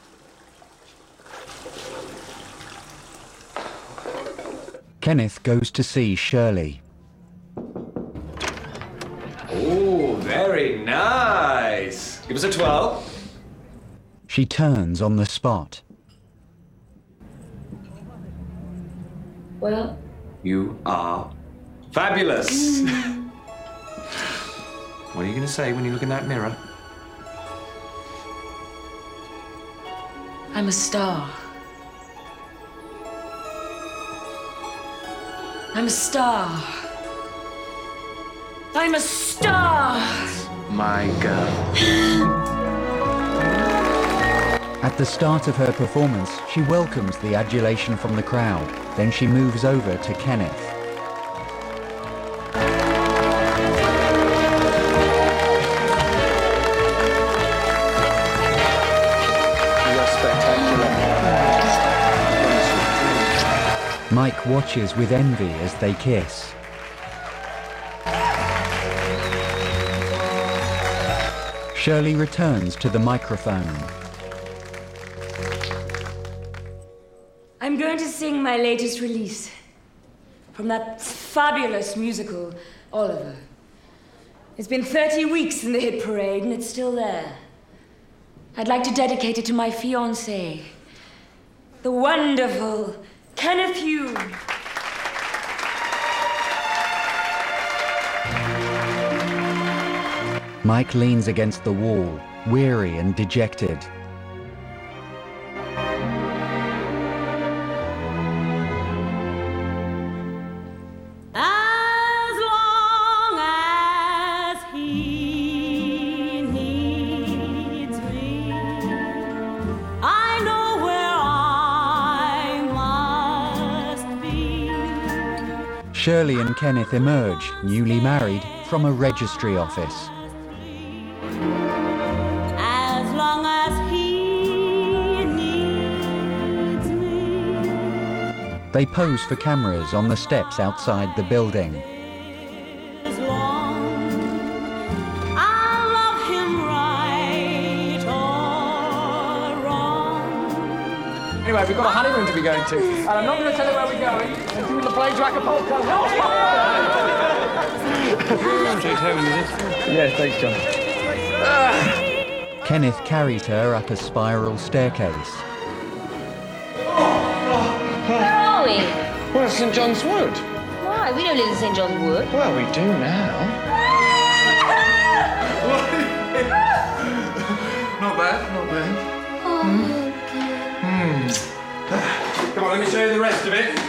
Kenneth goes to see Shirley. Oh, very nice. Give us a twelve. She turns on the spot. Well? You are fabulous. What are you going to say when you look in that mirror? I'm a star. I'm a star. I'm a star! My girl. At the start of her performance, she welcomes the adulation from the crowd. Then she moves over to Kenneth. Mike watches with envy as they kiss. Shirley returns to the microphone. I'm going to sing my latest release from that fabulous musical, Oliver. It's been thirty weeks in the hit parade and it's still there. I'd like to dedicate it to my fiancé, the wonderful Kenneth Hughes. Mike leans against the wall, weary and dejected. As long as he needs me, I know where I must be. Shirley and Kenneth emerge, newly married, from a registry office. As long as he needs me. They pose for cameras on the steps outside the building. As long I love him right or wrong. Anyway, we've got a honeymoon to be going to, and I'm not going to tell you where we're going until the plane to Acapulco. Yes, thanks, John. Kenneth carries her up a spiral staircase. Where are we? Well, St John's Wood. Why? We don't live in St John's Wood. Well, we do now. Not bad, not bad. Oh, Hmm. Come on, let me show you the rest of it.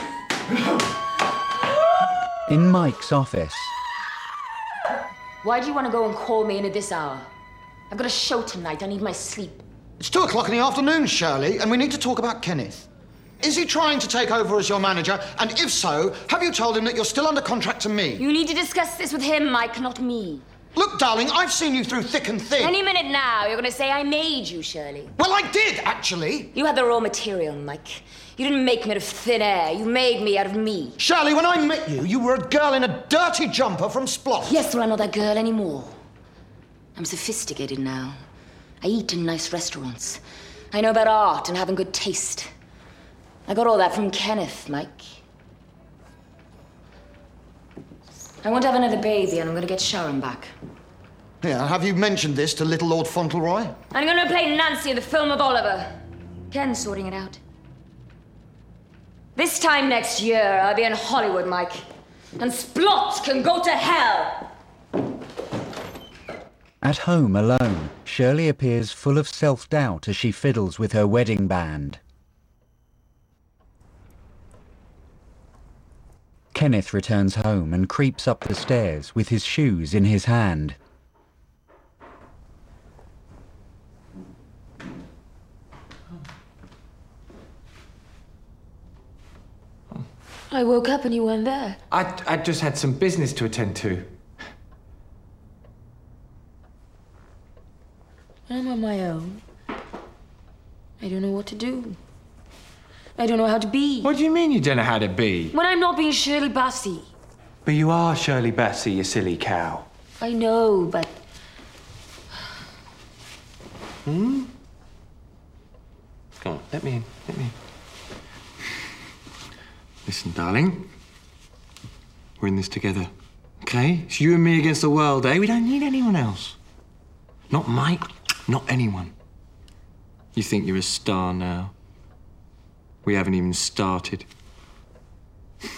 In Mike's office, Why do you want to go and call me in at this hour? I've got a show tonight. I need my sleep. It's two o'clock in the afternoon, Shirley, and we need to talk about Kenneth. Is he trying to take over as your manager? And if so, have you told him that you're still under contract to me? You need to discuss this with him, Mike, not me. Look, darling, I've seen you through thick and thin. Any minute now, you're going to say I made you, Shirley. Well, I did, actually. You had the raw material, Mike. You didn't make me out of thin air. You made me out of me. Shirley, when I met you, you were a girl in a dirty jumper from Splot. Yes, well, I'm not that girl anymore. I'm sophisticated now. I eat in nice restaurants. I know about art and having good taste. I got all that from Kenneth, Mike. I want to have another baby, and I'm going to get Sharon back. Yeah, have you mentioned this to little Lord Fauntleroy? I'm going to play Nancy in the film of Oliver. Ken's sorting it out. This time next year, I'll be in Hollywood, Mike. And Splot can go to hell! at home alone, Shirley appears full of self-doubt as she fiddles with her wedding band. Kenneth returns home and creeps up the stairs with his shoes in his hand. I woke up and you weren't there. I, I just had some business to attend to. I'm on my own. I don't know what to do. I don't know how to be. What do you mean you don't know how to be? When I'm not being Shirley Bassey. But you are Shirley Bassey, you silly cow. I know, but... Hmm? Come on, let me in, let me in. Listen, darling. We're in this together, okay? It's you and me against the world, eh? We don't need anyone else. Not Mike, not anyone. You think you're a star now. We haven't even started.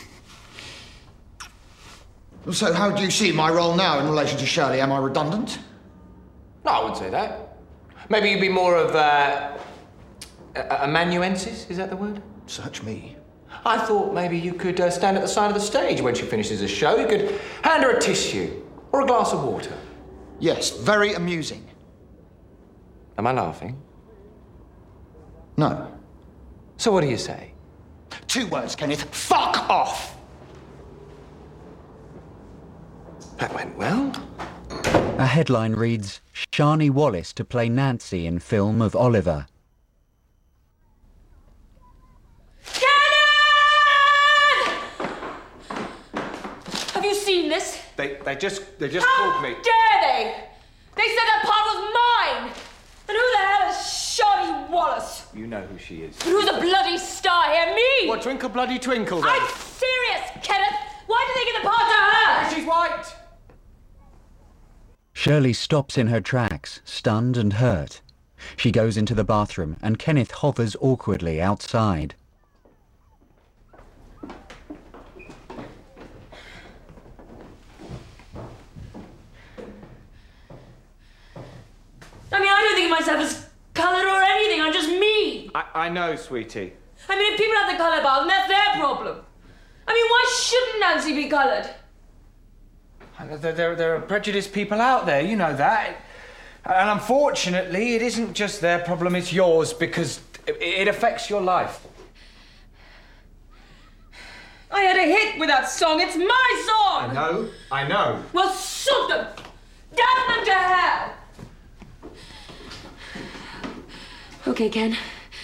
So how do you see my role now in relation to Shirley? Am I redundant? No, I wouldn't say that. Maybe you'd be more of uh, a amanuensis, is that the word? Search me. I thought maybe you could uh, stand at the side of the stage when she finishes a show. You could hand her a tissue or a glass of water. Yes, very amusing. Am I laughing? No. So what do you say? Two words, Kenneth. Fuck off! That went well. A headline reads, Shani Wallace to play Nancy in film of Oliver. Have you seen this? They, they just, they just How called me. dare they? They said that part was mine! And who the hell is Shani Wallace? You know who she is. But who's the bloody star here? Me! What, twinkle bloody twinkle, then? I'm serious, Kenneth! Why did they give the part to her? Because she's white! Shirley stops in her tracks, stunned and hurt. She goes into the bathroom and Kenneth hovers awkwardly outside. I mean, I don't think of myself as coloured or anything. I'm just me. I, I know, sweetie. I mean, if people have the colour bar, then that's their problem. I mean, why shouldn't Nancy be coloured? There, there, there are prejudiced people out there, you know that. And unfortunately, it isn't just their problem, it's yours, because it, it affects your life. I had a hit with that song. It's my song! I know, I know. Well, shoot them! Damn them to hell! Okay, Ken.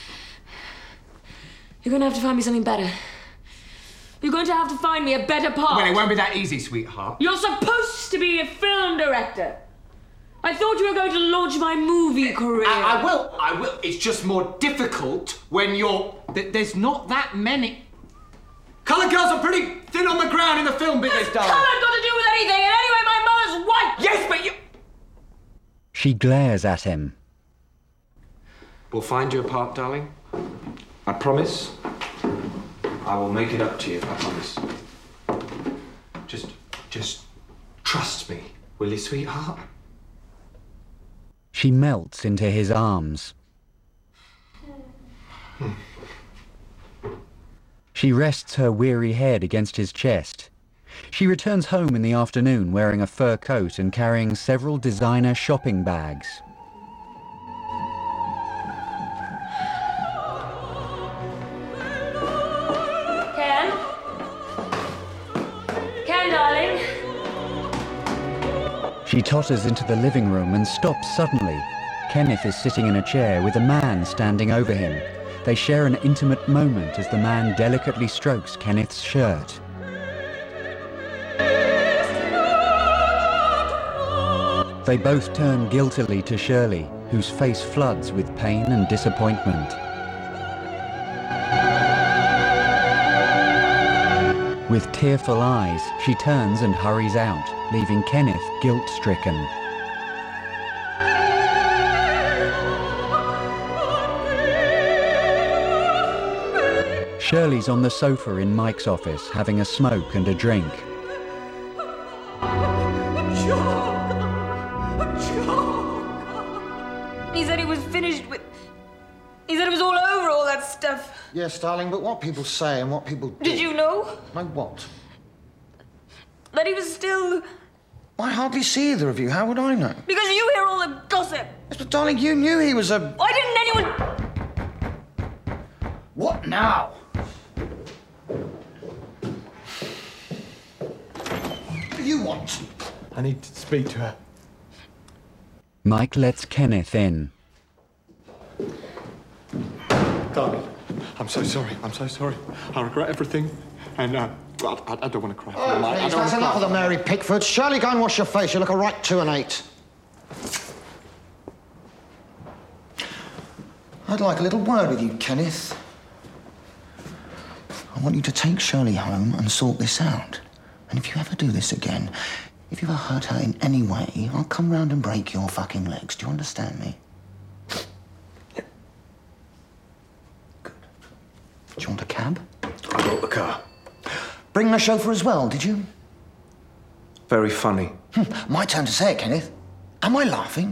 You're going to have to find me something better. You're going to have to find me a better part. Well, it won't be that easy, sweetheart. You're supposed to be a film director. I thought you were going to launch my movie career. I, I will, I will. It's just more difficult when you're... Th there's not that many... Coloured girls are pretty thin on the ground in the film business, darling. Colour got to do with anything, and anyway, my mother's white. Yes, but you... She glares at him. We'll find you a part, darling. I promise. I will make it up to you, I promise. Just, just trust me, will you, sweetheart? She melts into his arms. Hmm. She rests her weary head against his chest. She returns home in the afternoon wearing a fur coat and carrying several designer shopping bags. Ken? Ken, darling? She totters into the living room and stops suddenly. Kenneth is sitting in a chair with a man standing over him. They share an intimate moment as the man delicately strokes Kenneth's shirt. They both turn guiltily to Shirley, whose face floods with pain and disappointment. With tearful eyes, she turns and hurries out, leaving Kenneth guilt-stricken. Shirley's on the sofa in Mike's office, having a smoke and a drink. He said he was finished with... He said it was all over, all that stuff. Yes, darling, but what people say and what people do... Did you know? Like what? That he was still... I hardly see either of you. How would I know? Because you hear all the gossip. Yes, but darling, you knew he was a... Why didn't anyone... What now? What do you want? I need to speak to her. Mike lets Kenneth in. Darling, I'm so sorry. I'm so sorry. I regret everything. And, uh, I, I don't want to cry. Oh, I, I please, don't that's wanna enough cry. of the Mary Pickfords. Shirley, go and wash your face. You look a right two and eight. I'd like a little word with you, Kenneth. I want you to take Shirley home and sort this out. And if you ever do this again, if you ever hurt her in any way, I'll come round and break your fucking legs. Do you understand me? Good. Do you want a cab? I brought the car. Bring the chauffeur as well, did you? very funny. My turn to say it, Kenneth. Am I laughing?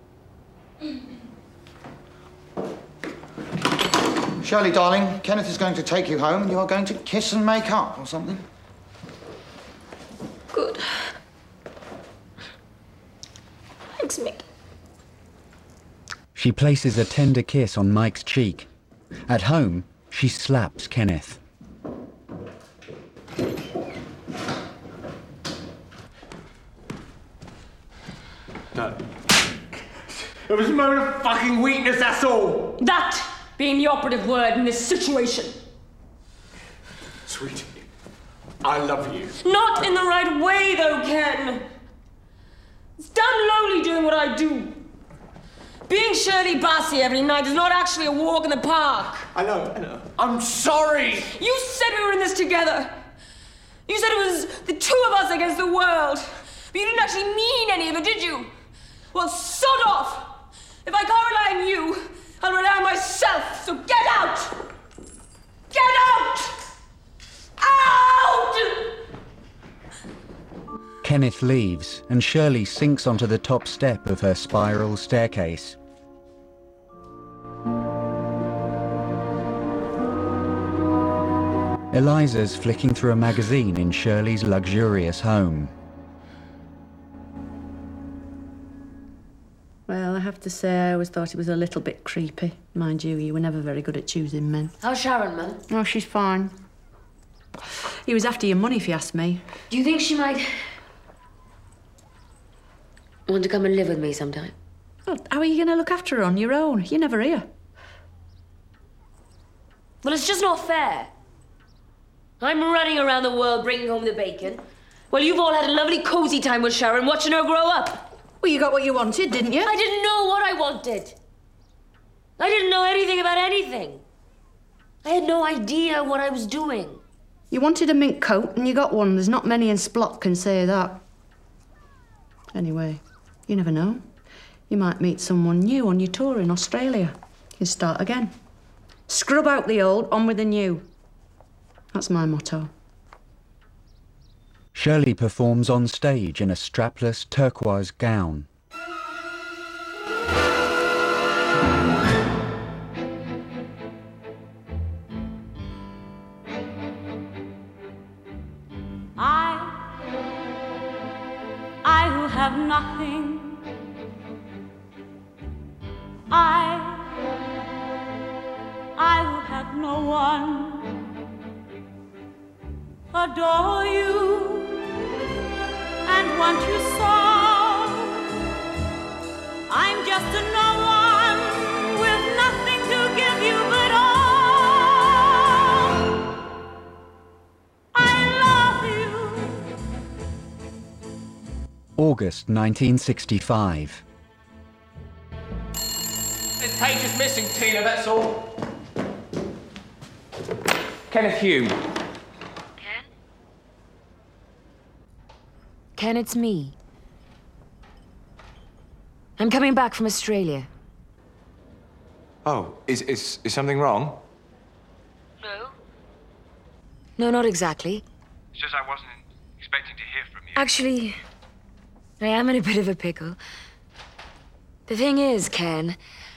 Shirley, darling, Kenneth is going to take you home and you are going to kiss and make up or something. Good. Thanks, Mick. She places a tender kiss on Mike's cheek. At home, she slaps Kenneth. No. It was a moment of fucking weakness, that's all. That being the operative word in this situation. Sweetie, I love you. Not in the right way, though, Ken. It's damn lonely doing what I do. Being Shirley Bassey every night is not actually a walk in the park. I know, I know. I'm sorry. You said we were in this together. You said it was the two of us against the world. But you didn't actually mean any of it, did you? Well, sod off. If I can't rely on you, I'll rely on myself. So get out. Get out! Out! Kenneth leaves, and Shirley sinks onto the top step of her spiral staircase. Eliza's flicking through a magazine in Shirley's luxurious home. Well, I have to say, I always thought it was a little bit creepy. Mind you, you were never very good at choosing men. How's Sharon, Mum? Oh, she's fine. He was after your money, if you ask me. Do you think she might want to come and live with me sometime? Well, how are you going to look after her on your own? You're never here. Well, it's just not fair. I'm running around the world bringing home the bacon. Well, you've all had a lovely cosy time with Sharon, watching her grow up. Well, you got what you wanted, didn't you? I didn't know what I wanted. I didn't know anything about anything. I had no idea what I was doing. You wanted a mink coat and you got one. There's not many in Splot can say that. Anyway, you never know. You might meet someone new on your tour in Australia. You can start again. Scrub out the old, on with the new. That's my motto. Shirley performs on stage in a strapless turquoise gown. I, I who have nothing, I, I who have no one, adore you and want you so. I'm just a no one with nothing to give you but all. I love you. August nineteen sixty-five. This page is missing, Tina, that's all. Kenneth Hume. Ken, it's me. I'm coming back from Australia. Oh, is, is, is something wrong? No. No, not exactly. It's just I wasn't expecting to hear from you. Actually, I am in a bit of a pickle. The thing is, Ken,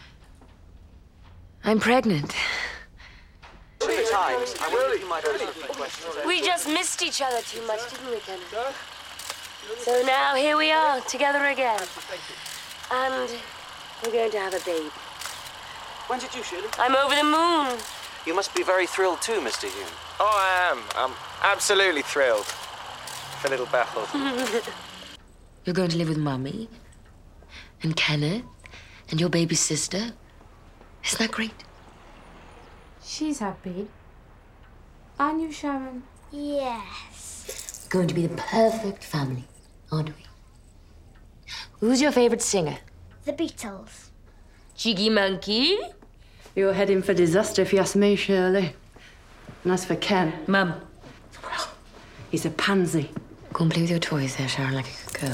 I'm pregnant. Times. I wonder if you might answer my question. We just missed each other too much, didn't we, Ken? So now here we are, together again. And we're going to have a baby. When did you, Shirley? I'm over the moon. You must be very thrilled too, Mister Hume. Oh, I am. I'm absolutely thrilled. A little baffled. You're going to live with Mummy and Kenneth and your baby sister. Isn't that great? She's happy. Aren't you, Sharon? Yes. Going to be the perfect family, aren't we? Who's your favorite singer? The Beatles. Jiggy Monkey? You're heading for disaster if you ask me, Shirley. And as for Ken... Mum. Well, he's a pansy. Go and play with your toys there, Sharon, like a good girl.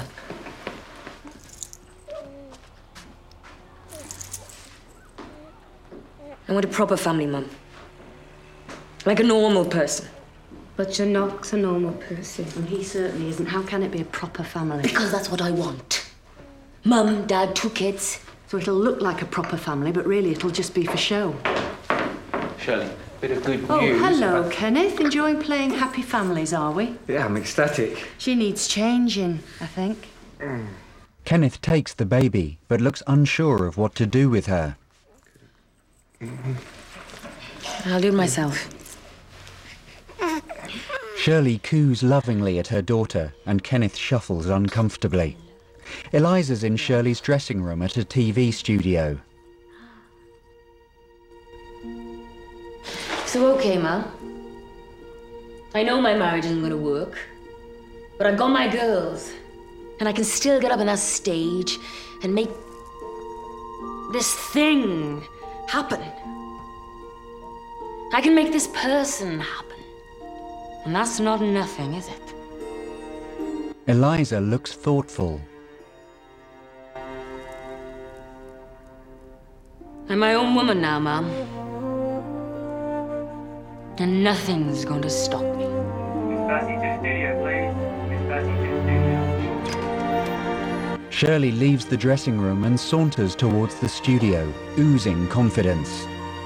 I want a proper family, Mum. Like a normal person. But you're not a normal person. And he certainly isn't. How can it be a proper family? Because that's what I want. Mum, Dad, two kids. So it'll look like a proper family, but really it'll just be for show. Shirley, bit of good Oh, news. hello, but- Kenneth. Enjoying playing Happy Families, are we? Yeah, I'm ecstatic. She needs changing, I think. Kenneth takes the baby, but looks unsure of what to do with her. I'll do it myself. Shirley coos lovingly at her daughter, and Kenneth shuffles uncomfortably. Eliza's in Shirley's dressing room at a T V studio. So, okay, Mum. I know my marriage isn't going to work, but I've got my girls, and I can still get up on that stage and make this thing happen. I can make this person happen. And that's not nothing, is it? Eliza looks thoughtful. I'm my own woman now, Mum. And nothing's going to stop me. Miss Bessie to studio, please. Miss Bessie to studio. Shirley leaves the dressing room and saunters towards the studio, oozing confidence.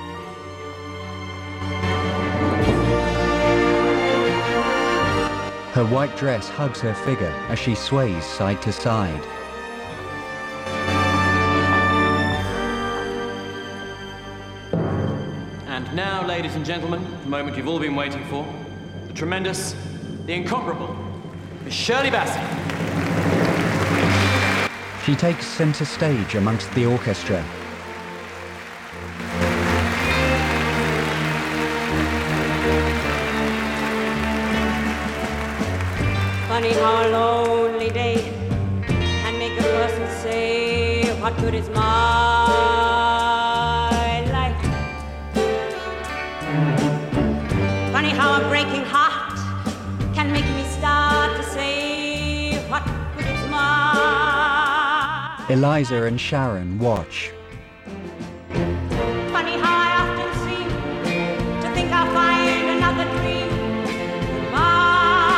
Her white dress hugs her figure as she sways side to side. And now, ladies and gentlemen, the moment you've all been waiting for, the tremendous, the incomparable, Miss Shirley Bassey. She takes centre stage amongst the orchestra. Funny how a lonely day can make a person say, what good is my life? Funny how a breaking heart can make me start to say, what good is my... Eliza and Sharon watch. Funny how I often seem to think I'll find another dream in my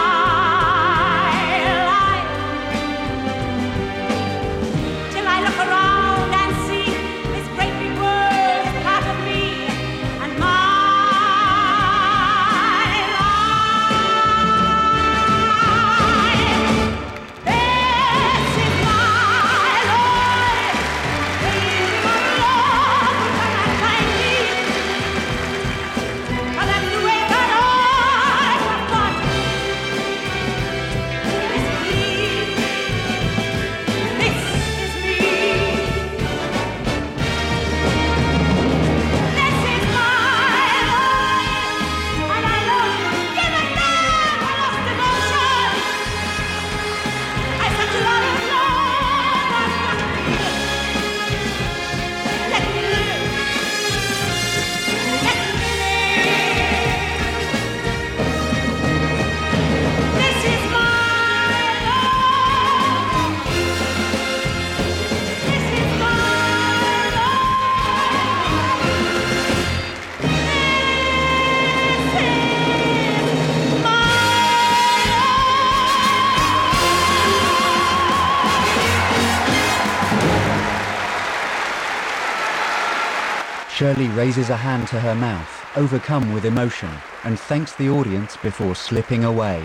Shirley raises a hand to her mouth, overcome with emotion, and thanks the audience before slipping away.